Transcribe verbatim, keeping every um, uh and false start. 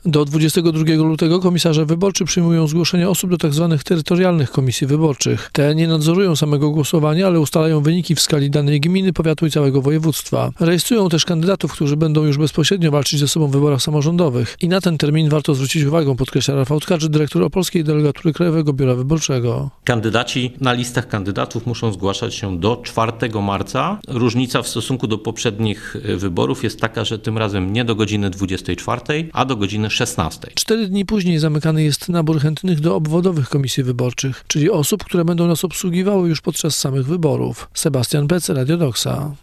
Do dwudziestego drugiego lutego komisarze wyborczy przyjmują zgłoszenia osób do tzw. terytorialnych komisji wyborczych. Te nie nadzorują samego głosowania, ale ustalają wyniki w skali danej gminy, powiatu i całego województwa. Rejestrują też kandydatów, którzy będą już bezpośrednio walczyć ze sobą w wyborach samorządowych. I na ten termin warto zwrócić uwagę, podkreśla Rafał Tkaczyk, dyrektor Opolskiej Delegatury Krajowego Biura Wyborczego. Kandydaci na listach kandydatów muszą zgłaszać się do czwartego marca. Różnica w stosunku do poprzednich wyborów jest taka, że tym razem nie do godziny dwudziestej czwartej, a do godziny szesnastej. Cztery dni później zamykany jest nabór chętnych do obwodowych komisji wyborczych, czyli osób, które będą nas obsługiwały już podczas samych wyborów. Sebastian Bec, Radio Doxa.